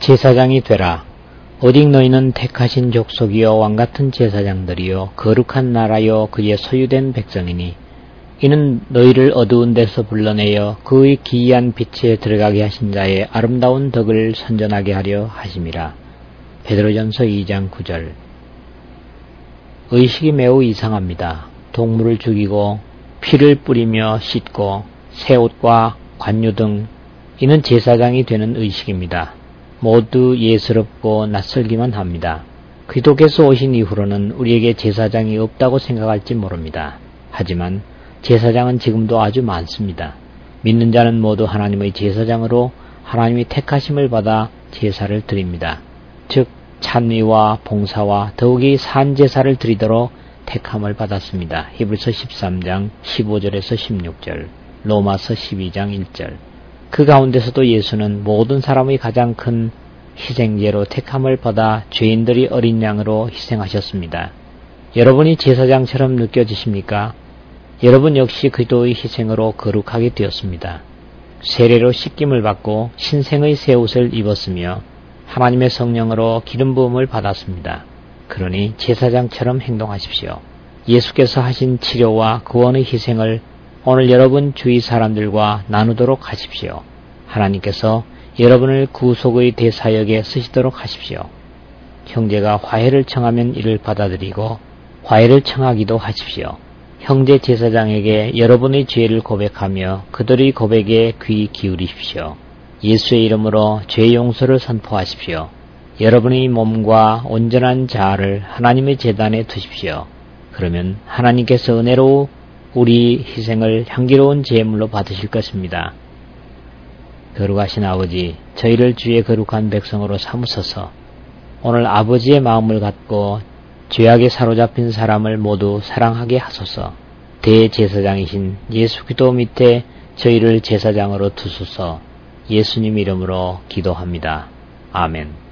제사장이 되라. 오직 너희는 택하신 족속이요 왕같은 제사장들이요 거룩한 나라요 그의 소유된 백성이니 이는 너희를 어두운 데서 불러내어 그의 기이한 빛에 들어가게 하신 자의 아름다운 덕을 선전하게 하려 하심이라. 베드로전서 2장 9절. 의식이 매우 이상합니다. 동물을 죽이고 피를 뿌리며 씻고 새 옷과 관유 등 이는 제사장이 되는 의식입니다. 모두 예스럽고 낯설기만 합니다. 그리스도께서 오신 이후로는 우리에게 제사장이 없다고 생각할지 모릅니다. 하지만 제사장은 지금도 아주 많습니다. 믿는 자는 모두 하나님의 제사장으로 하나님이 택하심을 받아 제사를 드립니다. 즉 찬미와 봉사와 더욱이 산 제사를 드리도록 택함을 받았습니다. 히브리서 13장 15절에서 16절, 로마서 12장 1절. 그 가운데서도 예수는 모든 사람의 가장 큰 희생제로 택함을 받아 죄인들이 어린 양으로 희생하셨습니다. 여러분이 제사장처럼 느껴지십니까? 여러분 역시 그리스도의 희생으로 거룩하게 되었습니다. 세례로 씻김을 받고 신생의 새 옷을 입었으며 하나님의 성령으로 기름 부음을 받았습니다. 그러니 제사장처럼 행동하십시오. 예수께서 하신 치료와 구원의 희생을 오늘 여러분 주위 사람들과 나누도록 하십시오. 하나님께서 여러분을 구속의 대사역에 쓰시도록 하십시오. 형제가 화해를 청하면 이를 받아들이고 화해를 청하기도 하십시오. 형제 제사장에게 여러분의 죄를 고백하며 그들의 고백에 귀 기울이십시오. 예수의 이름으로 죄 용서를 선포하십시오. 여러분의 몸과 온전한 자아를 하나님의 제단에 두십시오. 그러면 하나님께서 은혜로 우리 희생을 향기로운 제물로 받으실 것입니다. 거룩하신 아버지, 저희를 주의 거룩한 백성으로 삼으소서. 오늘 아버지의 마음을 갖고 죄악에 사로잡힌 사람을 모두 사랑하게 하소서. 대제사장이신 예수 그리스도 밑에 저희를 제사장으로 두소서. 예수님 이름으로 기도합니다. 아멘.